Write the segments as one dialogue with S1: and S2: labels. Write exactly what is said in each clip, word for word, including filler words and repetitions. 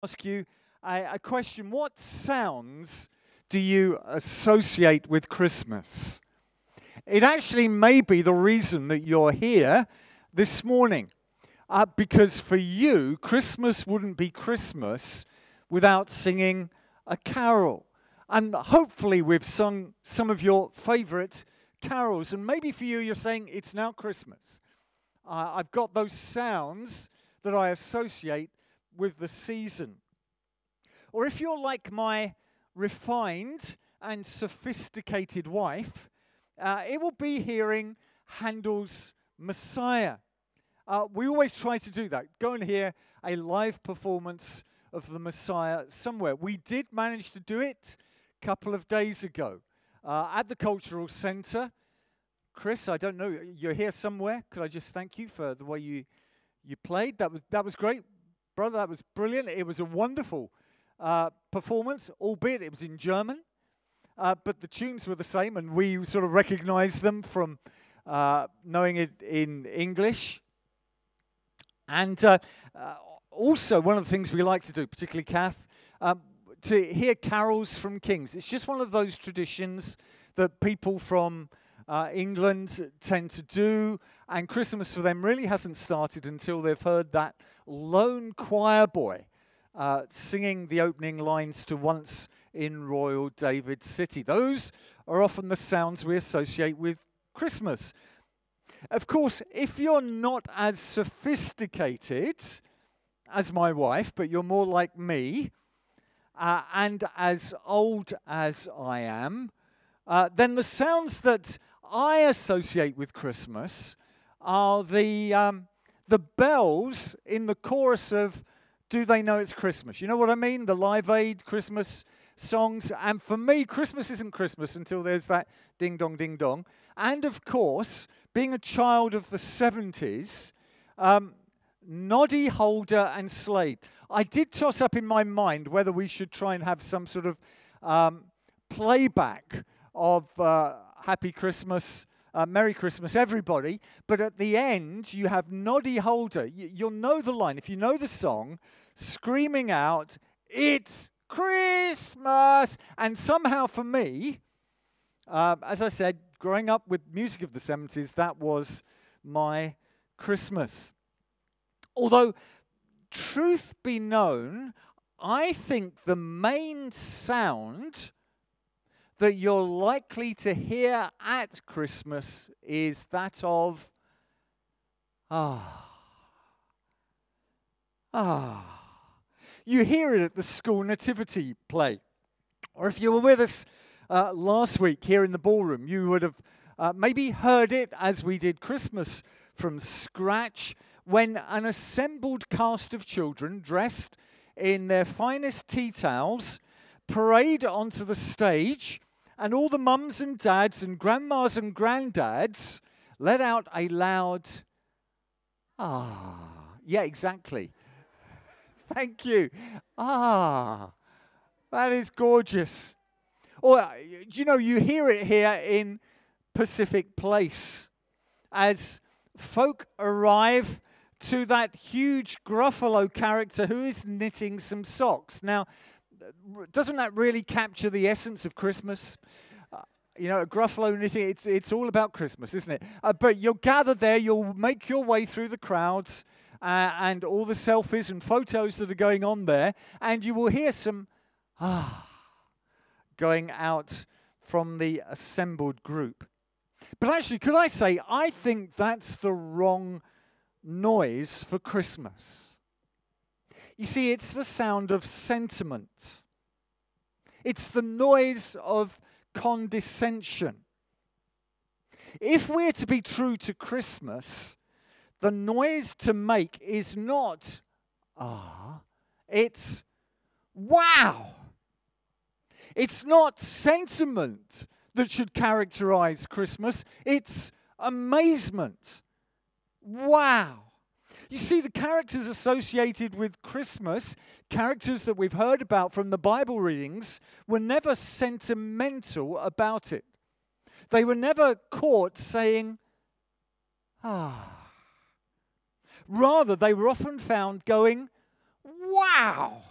S1: Ask you a, a question. What sounds do you associate with Christmas? It actually may be the reason that you're here this morning. Uh, because for you, Christmas wouldn't be Christmas without singing a carol. And hopefully we've sung some of your favorite carols. And maybe for you, you're saying, it's now Christmas. Uh, I've got those sounds that I associate with the season. Or if you're like my refined and sophisticated wife, uh, it will be hearing Handel's Messiah. Uh, we always try to do that. Go and hear a live performance of the Messiah somewhere. We did manage to do it a couple of days ago uh, at the Cultural Centre. Chris, I don't know, you're here somewhere. Could I just thank you for the way you you played? That was that was great, brother. That was brilliant. It was a wonderful uh, performance, albeit it was in German, uh, but the tunes were the same, and we sort of recognised them from uh, knowing it in English. And uh, uh, also, one of the things we like to do, particularly Kath, um, to hear carols from kings. It's just one of those traditions that people from uh, England tend to do, and Christmas for them really hasn't started until they've heard that lone choir boy uh, singing the opening lines to Once in Royal David City. Those are often the sounds we associate with Christmas. Of course, if you're not as sophisticated as my wife, but you're more like me, uh, and as old as I am, uh, then the sounds that I associate with Christmas are the um, the bells in the chorus of Do They Know It's Christmas? You know what I mean? The Live Aid Christmas songs. And for me, Christmas isn't Christmas until there's that ding dong, ding dong. And of course, being a child of the seventies, um, Noddy Holder and Slade. I did toss up in my mind whether we should try and have some sort of um, playback of uh, Happy Christmas, uh, Merry Christmas, everybody. But at the end, you have Noddy Holder. Y- you'll know the line. If you know the song, screaming out, "It's Christmas!" And somehow for me, uh, as I said, growing up with music of the seventies, that was my Christmas. Although, truth be known, I think the main sound that you're likely to hear at Christmas is that of, ah, ah. You hear it at the school nativity play. Or if you were with us uh, last week here in the ballroom, you would have uh, maybe heard it as we did Christmas from Scratch, when an assembled cast of children dressed in their finest tea towels parade onto the stage, and all the mums and dads and grandmas and granddads let out a loud, ah. Yeah, exactly. Thank you. Ah, that is gorgeous. Or, uh, you know, you hear it here in Pacific Place as folk arrive to that huge Gruffalo character who is knitting some socks. Now, doesn't that really capture the essence of Christmas? Uh, you know, Gruffalo knitting, it's, it's all about Christmas, isn't it? Uh, but you'll gather there, you'll make your way through the crowds uh, and all the selfies and photos that are going on there, and you will hear some ah going out from the assembled group. But actually, could I say, I think that's the wrong noise for Christmas. You see, it's the sound of sentiment. It's the noise of condescension. If we're to be true to Christmas, the noise to make is not, ah, it's wow. It's not sentiment that should characterize Christmas. It's amazement. Wow. You see, the characters associated with Christmas, characters that we've heard about from the Bible readings, were never sentimental about it. They were never caught saying, ah. Rather, they were often found going, wow.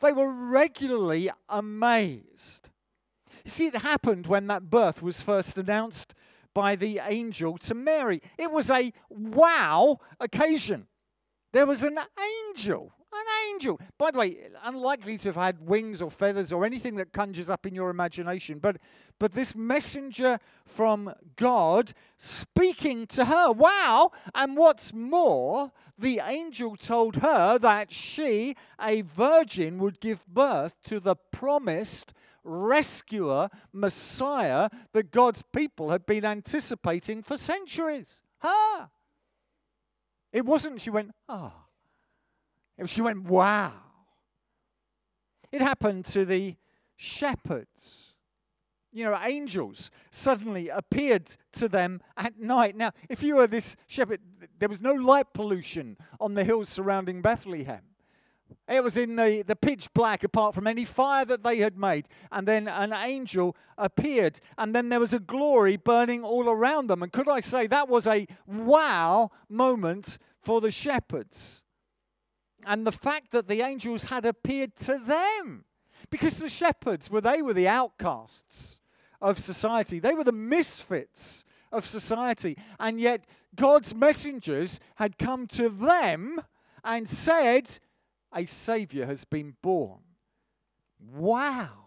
S1: They were regularly amazed. You see, it happened when that birth was first announced by the angel to Mary. It was a wow occasion. There was an angel, an angel. By the way, unlikely to have had wings or feathers or anything that conjures up in your imagination, but, but this messenger from God speaking to her. Wow! And what's more, the angel told her that she, a virgin, would give birth to the promised rescuer, Messiah, that God's people had been anticipating for centuries. Her. It wasn't she went, ah. Oh. She went, wow. It happened to the shepherds. You know, angels suddenly appeared to them at night. Now, if you were this shepherd, there was no light pollution on the hills surrounding Bethlehem. It was in the, the pitch black apart from any fire that they had made. And then an angel appeared. And then there was a glory burning all around them. And could I say that was a wow moment for the shepherds. And the fact that the angels had appeared to them. Because the shepherds, were they were the outcasts of society. They were the misfits of society. And yet God's messengers had come to them and said, a Savior has been born. Wow.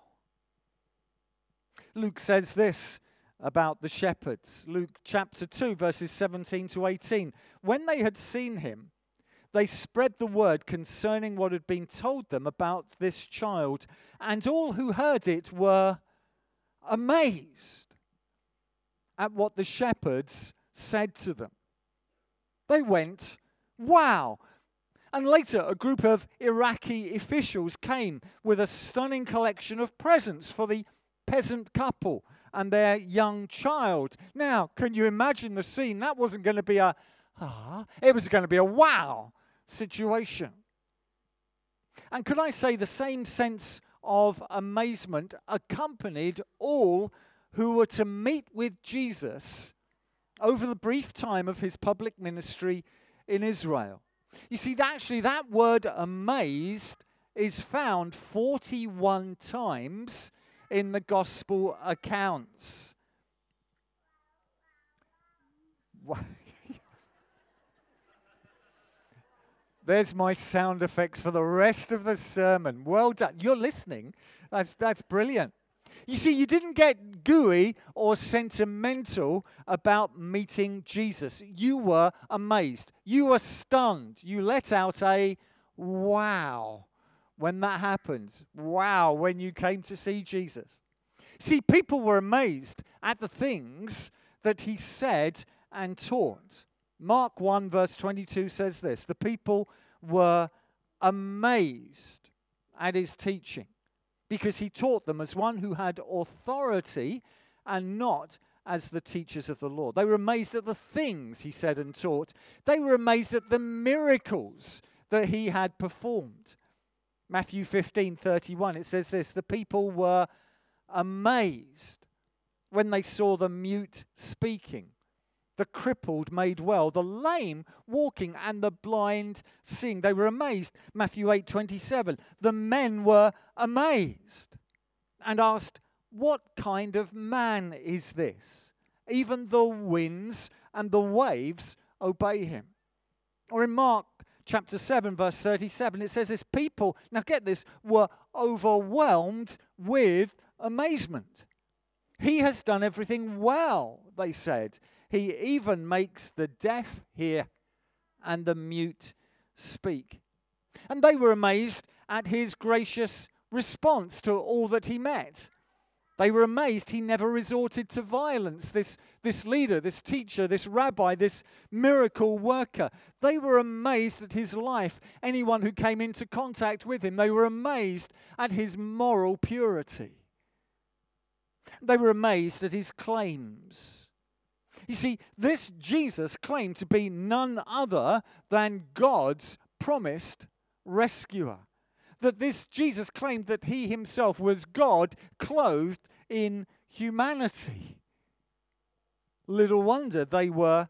S1: Luke says this about the shepherds. Luke chapter two, verses seventeen to eighteen. When they had seen him, they spread the word concerning what had been told them about this child, and all who heard it were amazed at what the shepherds said to them. They went, wow. And later, a group of Iraqi officials came with a stunning collection of presents for the peasant couple and their young child. Now, can you imagine the scene? That wasn't going to be a, ah, it was going to be a wow situation. And could I say the same sense of amazement accompanied all who were to meet with Jesus over the brief time of his public ministry in Israel? You see, actually, that word amazed is found forty-one times in the gospel accounts. There's my sound effects for the rest of the sermon. Well done. You're listening. That's, that's brilliant. You see, you didn't get gooey or sentimental about meeting Jesus. You were amazed. You were stunned. You let out a wow when that happened. Wow, when you came to see Jesus. See, people were amazed at the things that he said and taught. Mark one, verse twenty-two says this: the people were amazed at his teaching, because he taught them as one who had authority and not as the teachers of the law. They were amazed at the things he said and taught. They were amazed at the miracles that he had performed. Matthew fifteen thirty-one, it says this: the people were amazed when they saw the mute speaking, the crippled made well, the lame walking, and the blind seeing. They were amazed. Matthew eight twenty-seven. The men were amazed and asked, what kind of man is this? Even the winds and the waves obey him. Or in Mark chapter seven, verse thirty-seven, it says this: people, now get this, were overwhelmed with amazement. He has done everything well, they said. He even makes the deaf hear and the mute speak. And they were amazed at his gracious response to all that he met. They were amazed he never resorted to violence, this, this leader, this teacher, this rabbi, this miracle worker. They were amazed at his life, anyone who came into contact with him. They were amazed at his moral purity. They were amazed at his claims. You see, this Jesus claimed to be none other than God's promised rescuer. That this Jesus claimed that he himself was God clothed in humanity. Little wonder they were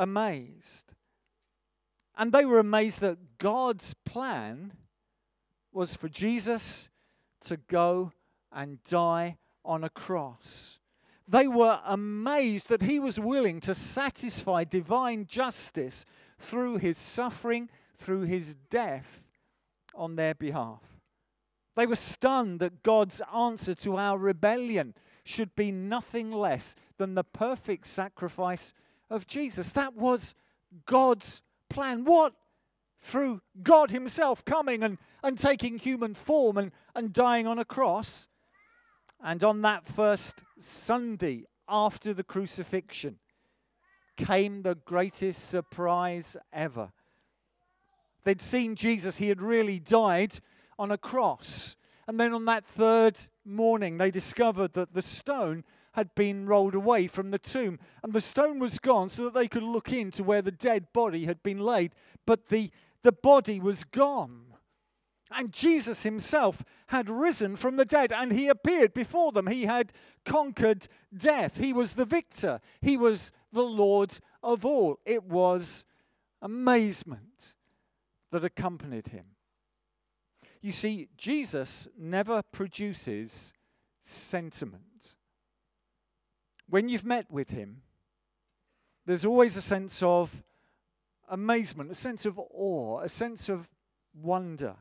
S1: amazed. And they were amazed that God's plan was for Jesus to go and die on a cross. They were amazed that he was willing to satisfy divine justice through his suffering, through his death on their behalf. They were stunned that God's answer to our rebellion should be nothing less than the perfect sacrifice of Jesus. That was God's plan. What? Through God himself coming and, and taking human form and, and dying on a cross. And on that first Sunday after the crucifixion came the greatest surprise ever. They'd seen Jesus, he had really died on a cross. And then on that third morning, they discovered that the stone had been rolled away from the tomb. And the stone was gone so that they could look into where the dead body had been laid. But the, the body was gone. And Jesus himself had risen from the dead, and he appeared before them. He had conquered death. He was the victor. He was the Lord of all. It was amazement that accompanied him. You see, Jesus never produces sentiment. When you've met with him, there's always a sense of amazement, a sense of awe, a sense of wonder.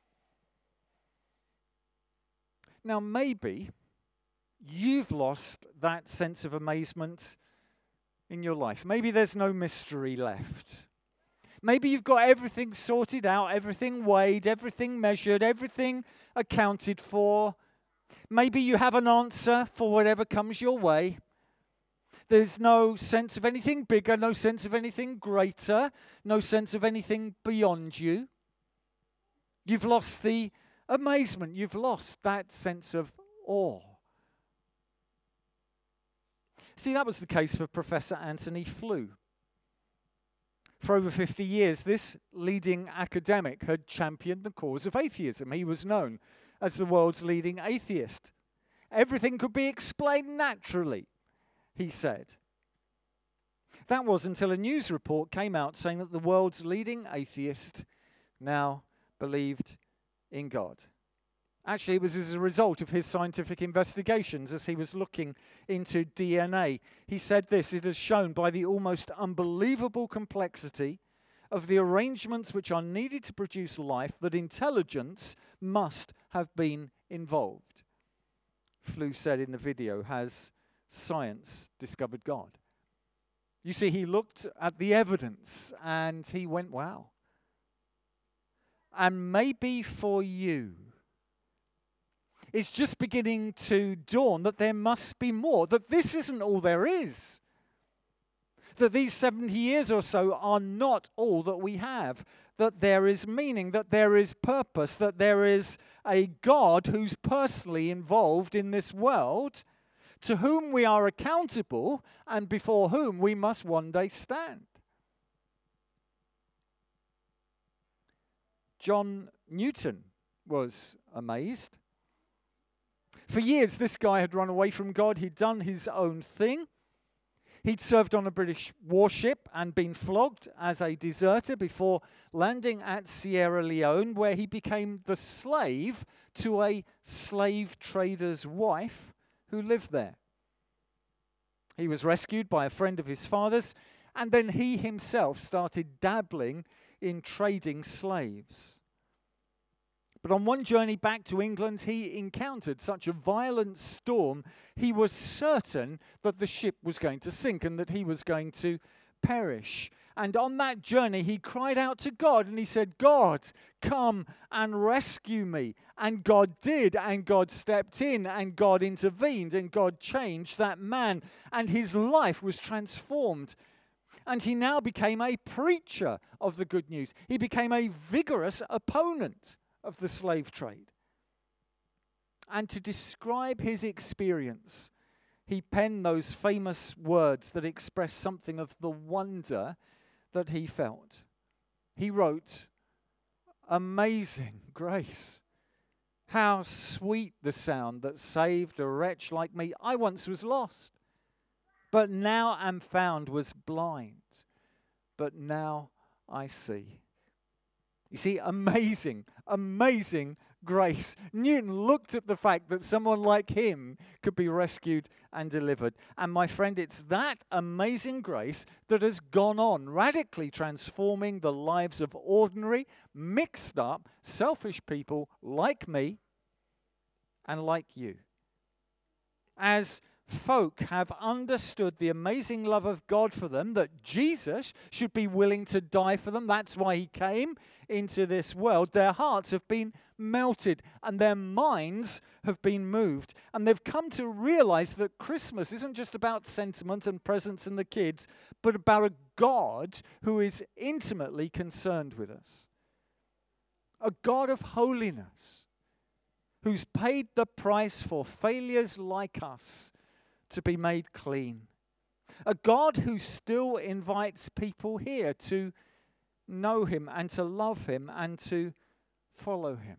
S1: Now, maybe you've lost that sense of amazement in your life. Maybe there's no mystery left. Maybe you've got everything sorted out, everything weighed, everything measured, everything accounted for. Maybe you have an answer for whatever comes your way. There's no sense of anything bigger, no sense of anything greater, no sense of anything beyond you. You've lost the amazement. You've lost that sense of awe. See, that was the case for Professor Antony Flew. For over fifty years, this leading academic had championed the cause of atheism. He was known as the world's leading atheist. Everything could be explained naturally, he said. That was until a news report came out saying that the world's leading atheist now believed in God. Actually, it was as a result of his scientific investigations as he was looking into D N A. He said this: "It is shown by the almost unbelievable complexity of the arrangements which are needed to produce life that intelligence must have been involved." Flew said in the video, "Has science discovered God?" You see, he looked at the evidence and he went, wow. And maybe for you, it's just beginning to dawn that there must be more, that this isn't all there is. That these seventy years or so are not all that we have. That there is meaning, that there is purpose, that there is a God who's personally involved in this world, to whom we are accountable and before whom we must one day stand. John Newton was amazed. For years, this guy had run away from God. He'd done his own thing. He'd served on a British warship and been flogged as a deserter before landing at Sierra Leone, where he became the slave to a slave trader's wife who lived there. He was rescued by a friend of his father's, and then he himself started dabbling in trading slaves. But on one journey back to England, he encountered such a violent storm, he was certain that the ship was going to sink and that he was going to perish. And on that journey, he cried out to God and he said, "God, come and rescue me." And God did, and God stepped in, and God intervened, and God changed that man, and his life was transformed. And he now became a preacher of the good news. He became a vigorous opponent of the slave trade. And to describe his experience, he penned those famous words that express something of the wonder that he felt. He wrote, "Amazing grace. How sweet the sound that saved a wretch like me. I once was lost, but now am found, was blind, but now I see." You see, amazing, amazing grace. Newton looked at the fact that someone like him could be rescued and delivered. And my friend, it's that amazing grace that has gone on, radically transforming the lives of ordinary, mixed up, selfish people like me and like you. As folk have understood the amazing love of God for them, that Jesus should be willing to die for them. That's why he came into this world. Their hearts have been melted and their minds have been moved. And they've come to realize that Christmas isn't just about sentiment and presents and the kids, but about a God who is intimately concerned with us. A God of holiness who's paid the price for failures like us to be made clean. A God who still invites people here to know him and to love him and to follow him.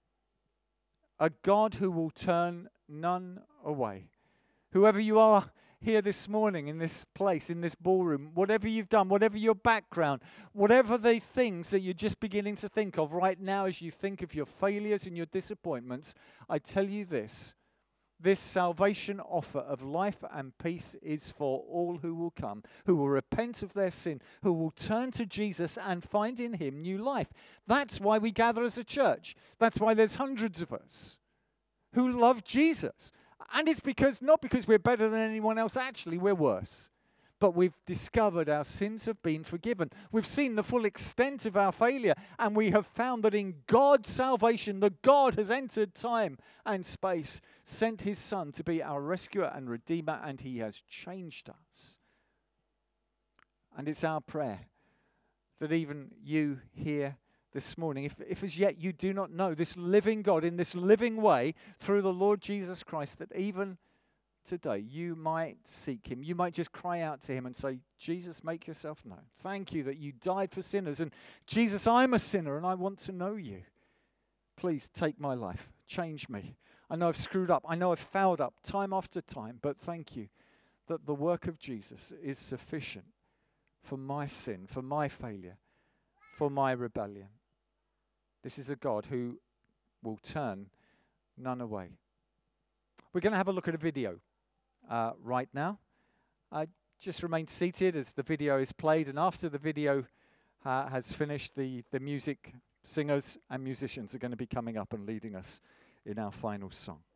S1: A God who will turn none away. Whoever you are here this morning, in this place, in this ballroom, whatever you've done, whatever your background, whatever the things that you're just beginning to think of right now as you think of your failures and your disappointments, I tell you this. This salvation offer of life and peace is for all who will come, who will repent of their sin, who will turn to Jesus and find in him new life. That's why we gather as a church. That's why there's hundreds of us who love Jesus. And it's because not because we're better than anyone else. Actually, we're worse. But we've discovered our sins have been forgiven. We've seen the full extent of our failure, and we have found that in God's salvation, that God has entered time and space, sent his Son to be our rescuer and redeemer, and he has changed us. And it's our prayer that even you here this morning, if, if as yet you do not know this living God in this living way through the Lord Jesus Christ, that even today you might seek him. You might just cry out to him and say, Jesus, make yourself known. Thank you that you died for sinners. And Jesus, I'm a sinner and I want to know you. Please take my life. Change me. I know I've screwed up. I know I've fouled up time after time. But thank you that the work of Jesus is sufficient for my sin, for my failure, for my rebellion. This is a God who will turn none away. We're going to have a look at a video uh, right now. Uh, just remain seated as the video is played, and after the video uh, has finished, the, the music singers and musicians are going to be coming up and leading us in our final song.